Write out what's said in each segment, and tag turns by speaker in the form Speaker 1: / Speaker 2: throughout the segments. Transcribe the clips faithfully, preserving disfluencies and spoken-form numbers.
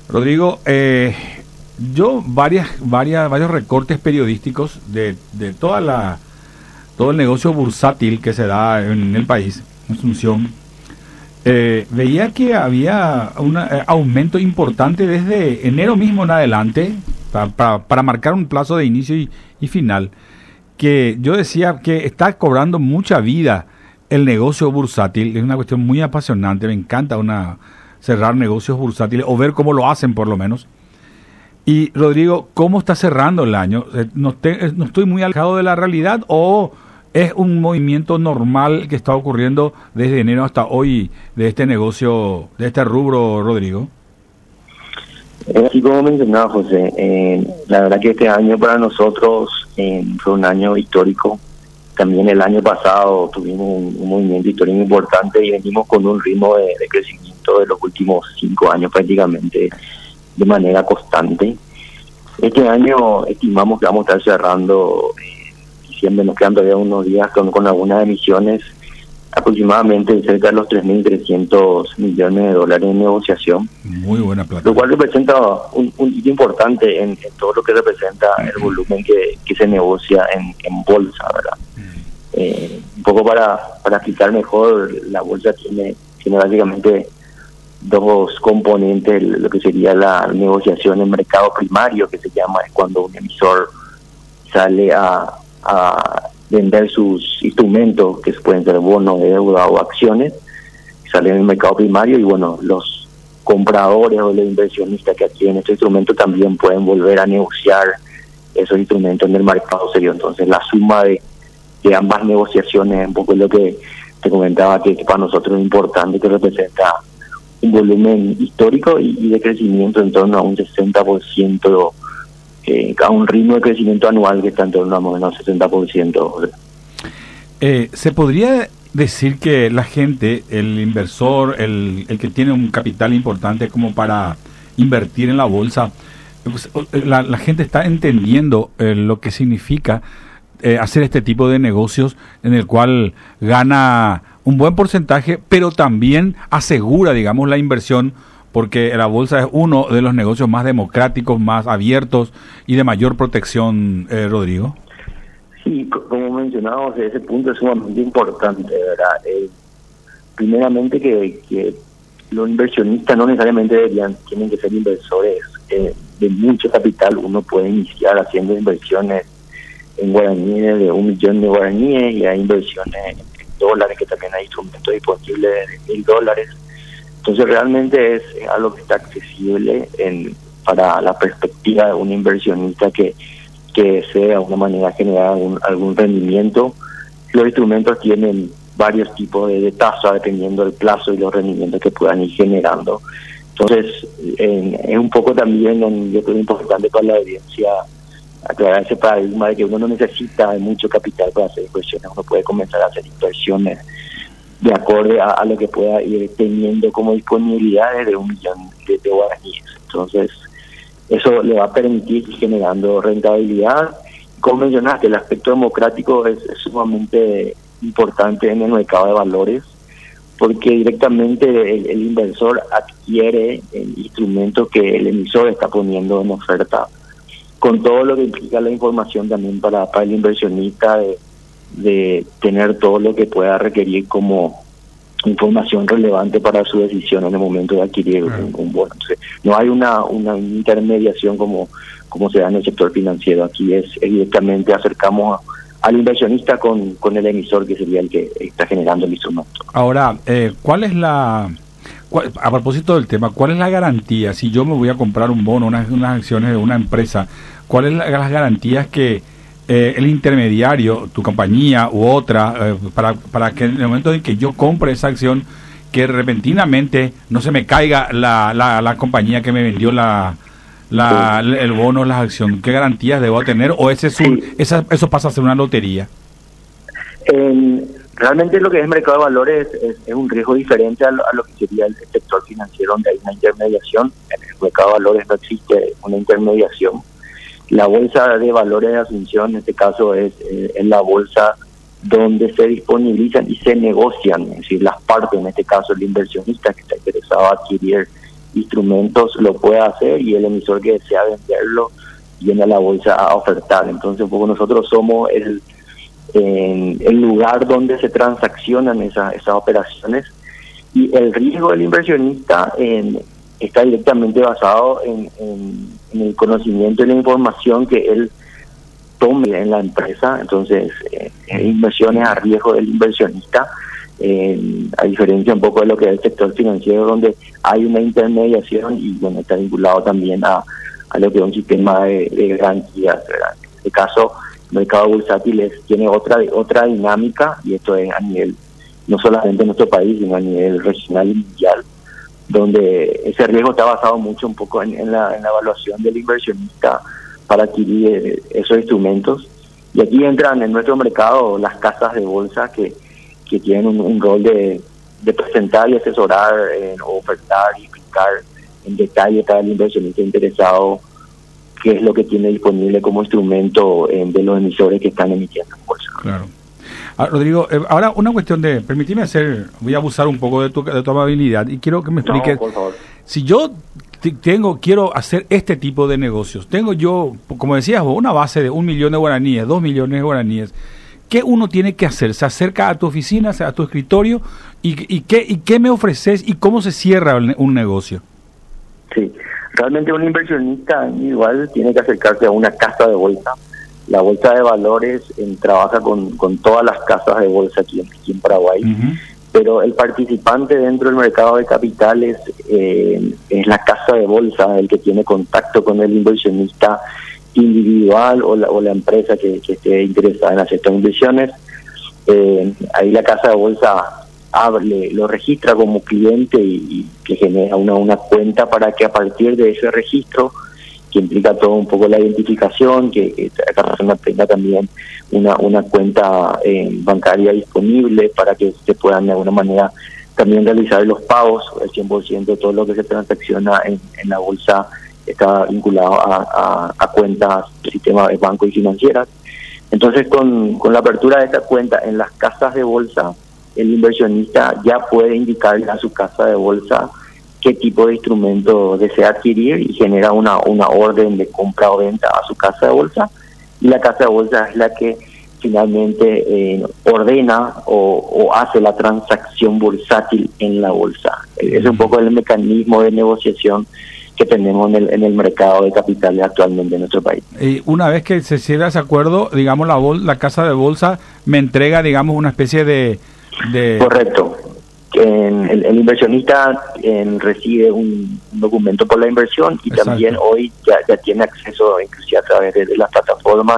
Speaker 1: Rodrigo, eh, yo varias, varias, varios recortes periodísticos de, de toda la, todo el negocio bursátil que se da en el país, en Asunción, eh, veía que había un eh, aumento importante desde enero mismo en adelante, para, para, para marcar un plazo de inicio y, y final, que yo decía que está cobrando mucha vida el negocio bursátil. Es una cuestión muy apasionante, me encanta una cerrar negocios bursátiles o ver cómo lo hacen por lo menos. Y Rodrigo, ¿cómo está cerrando el año? ¿No, te, no estoy muy alejado de la realidad o es un movimiento normal que está ocurriendo desde enero hasta hoy de este negocio, de este rubro, Rodrigo?
Speaker 2: Así como mencionaba José, eh, la verdad que este año para nosotros eh, fue un año histórico. También el año pasado tuvimos un, un movimiento histórico importante y venimos con un ritmo de, de crecimiento de los últimos cinco años prácticamente de manera constante. Este año estimamos que vamos a estar cerrando en diciembre, nos quedan todavía unos días con, con algunas emisiones, aproximadamente cerca de los tres mil trescientos millones de dólares en negociación.
Speaker 1: Muy buena plata.
Speaker 2: Lo cual representa un, un hito importante en, en todo lo que representa el volumen que, que se negocia en, en bolsa, ¿verdad? Eh, un poco para, para explicar mejor, la bolsa tiene, tiene básicamente dos componentes, lo que sería la negociación en mercado primario, que se llama, es cuando un emisor sale a, a vender sus instrumentos, que pueden ser bonos, deuda o acciones, salen en el mercado primario y bueno, los compradores o los inversionistas que adquieren estos instrumentos también pueden volver a negociar esos instrumentos en el mercado serio. Entonces la suma de, de ambas negociaciones es un poco lo que te comentaba, que, que para nosotros es importante, que representa un volumen histórico y, y de crecimiento en torno a un sesenta por ciento, eh, a un ritmo de crecimiento anual que está en torno a más o menos sesenta por ciento.
Speaker 1: Eh, ¿Se podría decir que la gente, el inversor, el, el que tiene un capital importante como para invertir en la bolsa, pues, la, la gente está entendiendo eh, lo que significa eh, hacer este tipo de negocios en el cual gana un buen porcentaje, pero también asegura, digamos, la inversión, porque la bolsa es uno de los negocios más democráticos, más abiertos y de mayor protección, eh, Rodrigo?
Speaker 2: Sí, como mencionábamos, ese punto es sumamente importante, ¿verdad? Eh, primeramente que, que los inversionistas no necesariamente deberían, tienen que ser inversores eh, de mucho capital. Uno puede iniciar haciendo inversiones en guaraníes de un millón de guaraníes y hay inversiones en dólares, que también hay instrumentos disponibles de mil dólares. Entonces realmente es algo que está accesible en, para la perspectiva de un inversionista que que desee de alguna manera generar algún, algún rendimiento. Los instrumentos tienen varios tipos de, de tasa dependiendo del plazo y los rendimientos que puedan ir generando. Entonces eh, es un poco también, un, yo creo, importante para la audiencia aclarar ese paradigma de que uno no necesita de mucho capital para hacer inversiones. Uno puede comenzar a hacer inversiones de acorde a, a lo que pueda ir teniendo como disponibilidades de un millón de, de guaraníes. Entonces eso le va a permitir ir generando rentabilidad. Como mencionaste, el aspecto democrático es, es sumamente importante en el mercado de valores, porque directamente el, el inversor adquiere el instrumento que el emisor está poniendo en oferta, con todo lo que implica la información también para, para el inversionista de, de tener todo lo que pueda requerir como información relevante para su decisión en el momento de adquirir un, un bono. Entonces, no hay una, una intermediación como, como se da en el sector financiero. Aquí es, es directamente acercamos a, al inversionista con, con el emisor, que sería el que está generando el instrumento.
Speaker 1: Ahora, eh, ¿cuál es la... Cuál, a propósito del tema, ¿cuál es la garantía? Si yo me voy a comprar un bono, unas, unas acciones de una empresa, ¿cuáles son las garantías que Eh, el intermediario, tu compañía u otra, eh, para, para que en el momento en que yo compre esa acción, que repentinamente no se me caiga la, la, la compañía que me vendió la, la el bono, la acción? ¿Qué garantías debo tener? ¿O ese es un, esa, eso pasa a ser una lotería?
Speaker 2: Eh, realmente lo que es el mercado de valores es, es un riesgo diferente a lo, a lo que sería el sector financiero, donde hay una intermediación. En el mercado de valores no existe una intermediación. La bolsa de valores de Asunción, en este caso, es, eh, es la bolsa donde se disponibilizan y se negocian, es decir, las partes, en este caso el inversionista que está interesado a adquirir instrumentos lo pueda hacer y el emisor que desea venderlo viene a la bolsa a ofertar. Entonces un poco nosotros somos el, eh, el lugar donde se transaccionan esas, esas operaciones, y el riesgo del inversionista en, está directamente basado en, en, en el conocimiento y la información que él tome en la empresa. Entonces eh, inversiones a riesgo del inversionista, eh, a diferencia un poco de lo que es el sector financiero, donde hay una intermediación y bueno, está vinculado también a, a lo que es un sistema de, de garantías, ¿verdad? En este caso, el mercado bursátil es, tiene otra otra dinámica, y esto es a nivel, no solamente en nuestro país, sino a nivel regional y mundial, donde ese riesgo está basado mucho un poco en, en, la, en la evaluación del inversionista para adquirir esos instrumentos. Y aquí entran en nuestro mercado las casas de bolsa que, que tienen un, un rol de, de presentar y asesorar, eh, ofertar y explicar en detalle para el inversionista interesado qué es lo que tiene disponible como instrumento eh, de los emisores que están emitiendo en bolsa.
Speaker 1: Claro. Ah, Rodrigo, eh, ahora una cuestión de, permíteme hacer, voy a abusar un poco de tu, de tu amabilidad y quiero que me expliques.
Speaker 2: No, por favor.
Speaker 1: Si yo tengo, quiero hacer este tipo de negocios, tengo yo, como decías vos, una base de un millón de guaraníes, dos millones de guaraníes, ¿qué uno tiene que hacer? ¿Se acerca a tu oficina, a tu escritorio? ¿Y, y, qué, y qué me ofreces y cómo se cierra un negocio?
Speaker 2: Sí, realmente un inversionista individual tiene que acercarse a una casa de bolsa. La bolsa de valores eh, trabaja con, con todas las casas de bolsa aquí, aquí en Paraguay, uh-huh. Pero el participante dentro del mercado de capitales eh, es la casa de bolsa el que tiene contacto con el inversionista individual o la, o la empresa que, que esté interesada en hacer estas inversiones. Eh, ahí la casa de bolsa abre, lo registra como cliente y, y que genera una, una cuenta para que a partir de ese registro, que implica todo un poco la identificación, que, que esta persona tenga también una una cuenta eh, bancaria disponible para que se puedan de alguna manera también realizar los pagos. El cien por ciento de todo lo que se transacciona en, en la bolsa está vinculado a, a, a cuentas del sistema de banco y financieras. Entonces, con, con la apertura de esta cuenta en las casas de bolsa, el inversionista ya puede indicarle a su casa de bolsa qué tipo de instrumento desea adquirir y genera una, una orden de compra o venta a su casa de bolsa, y la casa de bolsa es la que finalmente eh, ordena o, o hace la transacción bursátil en la bolsa. Ese es un poco el mecanismo de negociación que tenemos en el, en el mercado de capitales actualmente en nuestro país.
Speaker 1: Y una vez que se cierra ese acuerdo, digamos, la, bol la casa de bolsa me entrega, digamos, una especie de... de...
Speaker 2: Correcto. En, el, el inversionista en, recibe un, un documento por la inversión y Exacto. También hoy ya, ya tiene acceso, inclusive a través de, de las plataformas,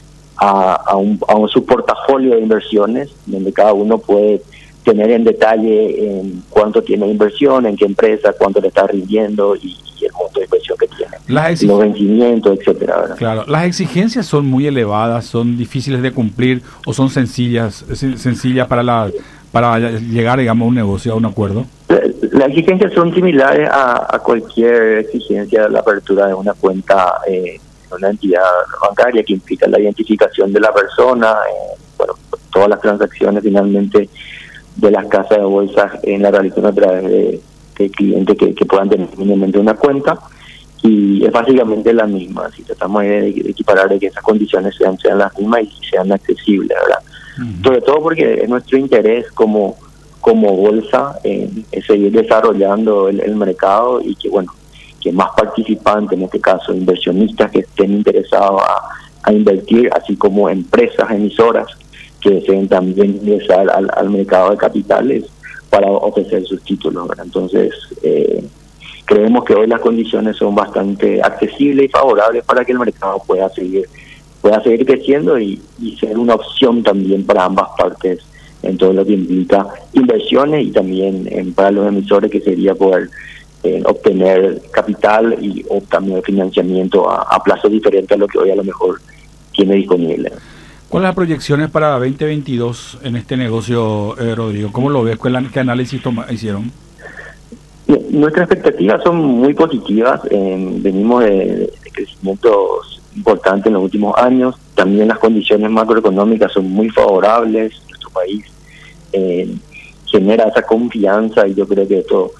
Speaker 2: a, a, un, a un su portafolio de inversiones, donde cada uno puede tener en detalle en cuánto tiene inversión, en qué empresa, cuánto le está rindiendo y, y el monto de inversión que tiene, las los vencimientos, etcétera, ¿verdad?
Speaker 1: Claro, las exigencias son muy elevadas, son difíciles de cumplir o son sencillas, sencillas para la para llegar, digamos, a un negocio, a un acuerdo.
Speaker 2: Las exigencias son similares a, a cualquier exigencia de la apertura de una cuenta en eh, una entidad bancaria, que implica la identificación de la persona, eh, bueno, todas las transacciones finalmente de las casas de bolsa en la realización a través de, de clientes que, que puedan tener mínimamente una cuenta, y es básicamente la misma. Si tratamos de, de equiparar de que esas condiciones sean, sean las mismas y sean accesibles, ¿verdad? Uh-huh. Sobre todo porque es nuestro interés como como bolsa eh, es seguir desarrollando el, el mercado, y que bueno que más participantes, en este caso inversionistas que estén interesados a, a invertir, así como empresas emisoras que deseen también ingresar al, al mercado de capitales para ofrecer sus títulos, ¿verdad? Entonces eh, creemos que hoy las condiciones son bastante accesibles y favorables para que el mercado pueda seguir pueda seguir creciendo y, y ser una opción también para ambas partes en todo lo que implica inversiones, y también en, para los emisores, que sería poder eh, obtener capital y o también financiamiento a, a plazos diferentes a lo que hoy a lo mejor tiene disponible.
Speaker 1: ¿Cuáles las proyecciones para veinte veintidós en este negocio, eh, Rodrigo? ¿Cómo lo ves? ¿Qué análisis toma, hicieron?
Speaker 2: Nuestras expectativas son muy positivas. Eh, venimos de, de crecimientos importantes en los últimos años. También las condiciones macroeconómicas son muy favorables. Nuestro país eh, genera esa confianza, y yo creo que esto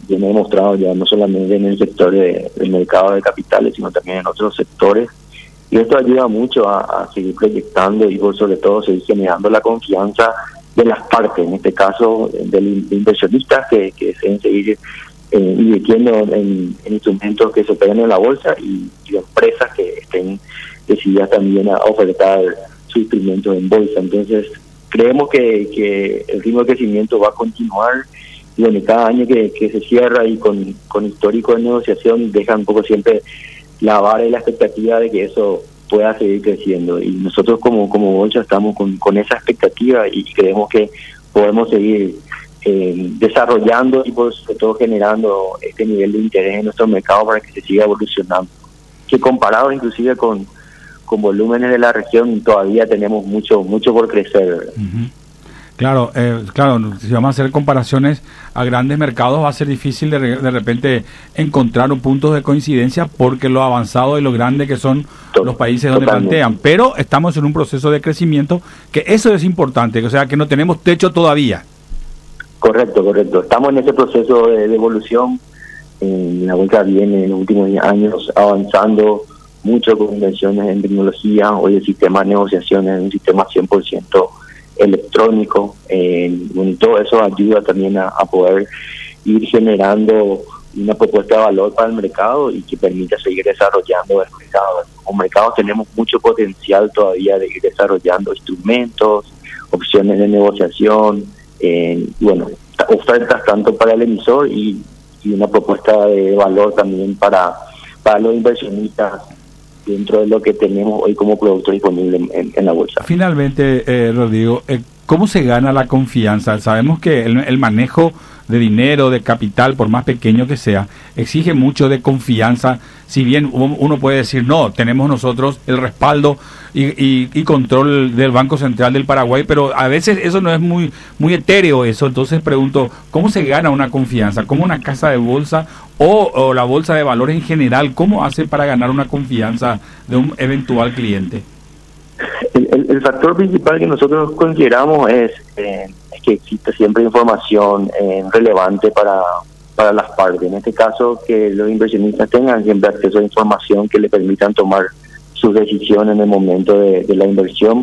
Speaker 2: viene demostrado ya no solamente en el sector de, del mercado de capitales, sino también en otros sectores. Y esto ayuda mucho a, a seguir proyectando y por sobre todo seguir generando la confianza de las partes, en este caso del inversionistas que, que deseen seguir eh, invirtiendo en, en instrumentos que se operen en la bolsa y, y empresas que estén decididas también a ofertar sus instrumentos en bolsa. Entonces creemos que, que el ritmo de crecimiento va a continuar y bueno, cada año que, que se cierra y con, con histórico de negociación deja un poco siempre la vara y la expectativa de que eso pueda seguir creciendo, y nosotros como como bolsa estamos con, con esa expectativa y creemos que podemos seguir eh, desarrollando y por sobre todo generando este nivel de interés en nuestro mercado para que se siga evolucionando, que comparado inclusive con con volúmenes de la región todavía tenemos mucho mucho por crecer.
Speaker 1: Uh-huh. Claro, eh, claro, si vamos a hacer comparaciones a grandes mercados va a ser difícil de, de repente encontrar un punto de coincidencia porque lo avanzado y lo grande que son los países donde Totalmente. plantean, pero estamos en un proceso de crecimiento que eso es importante, o sea que no tenemos techo todavía.
Speaker 2: Correcto, correcto, estamos en ese proceso de, de evolución, eh, la bolsa viene en los últimos diez años avanzando mucho con inversiones en tecnología. Hoy el sistema de negociación es un sistema cien por ciento electrónico, eh, y todo eso ayuda también a, a poder ir generando una propuesta de valor para el mercado y que permita seguir desarrollando el mercado. Como mercado tenemos mucho potencial todavía de ir desarrollando instrumentos, opciones de negociación, eh, y bueno, ofertas tanto para el emisor y, y una propuesta de valor también para, para los inversionistas dentro de lo que tenemos hoy como producto disponible en, en la bolsa.
Speaker 1: Finalmente, eh, Rodrigo, eh, ¿cómo se gana la confianza? Sabemos que el, el manejo de dinero, de capital, por más pequeño que sea, exige mucho de confianza. Si bien uno puede decir, no, tenemos nosotros el respaldo y, y, y control del Banco Central del Paraguay, pero a veces eso no es muy muy etéreo eso. Entonces pregunto, ¿cómo se gana una confianza? ¿Cómo una casa de bolsa o, o la bolsa de valores en general, cómo hace para ganar una confianza de un eventual cliente?
Speaker 2: El, el, el factor principal que nosotros consideramos es, eh, es que existe siempre información eh, relevante para, para las partes. En este caso, que los inversionistas tengan siempre acceso a información que le permitan tomar sus decisiones en el momento de, de la inversión.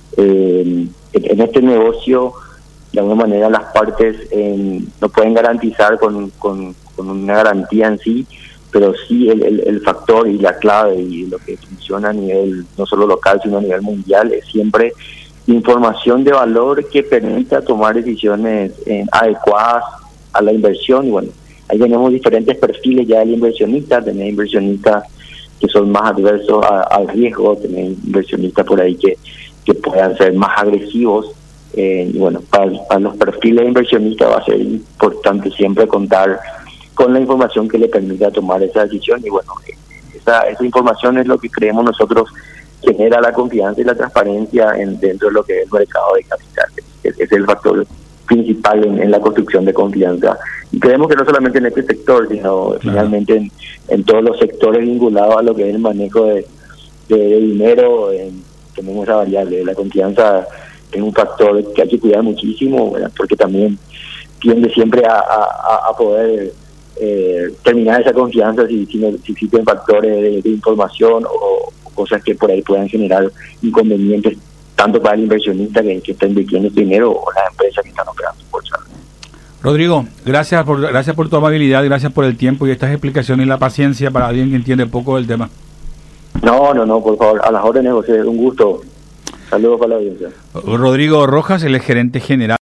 Speaker 2: Eh, en, en este negocio, de alguna manera, las partes eh, no pueden garantizar con, con, con una garantía en sí, pero sí el, el, el factor y la clave y lo que funciona a nivel no solo local sino a nivel mundial es siempre información de valor que permita tomar decisiones eh, adecuadas a la inversión. Y bueno, ahí tenemos diferentes perfiles ya del inversionista. Tenemos inversionistas que son más adversos a, al riesgo, tenemos inversionistas por ahí que, que puedan ser más agresivos. Eh, y bueno, para, para los perfiles de inversionistas va a ser importante siempre contar con la información que le permita tomar esa decisión. Y bueno, esa, esa información es lo que creemos nosotros genera la confianza y la transparencia en, dentro de lo que es el mercado de capitales. Es, es el factor principal en, en la construcción de confianza. Y creemos que no solamente en este sector, sino claro. finalmente en, en todos los sectores vinculados a lo que es el manejo de, de, de dinero, en, tenemos esa variable. La confianza es un factor que hay que cuidar muchísimo, ¿verdad? Porque también tiende siempre a, a, a poder Eh, terminar esa confianza si, si, si existen factores de, de información o, o cosas que por ahí puedan generar inconvenientes tanto para el inversionista que, que está invirtiendo su dinero o las empresas que están operando en bolsa.
Speaker 1: Rodrigo, gracias por gracias por tu amabilidad, gracias por el tiempo y estas explicaciones y la paciencia para alguien que entiende poco del tema.
Speaker 2: No, no, no, por favor, a las órdenes, José, un gusto. Saludos para la audiencia.
Speaker 1: Rodrigo Rojas, el gerente general.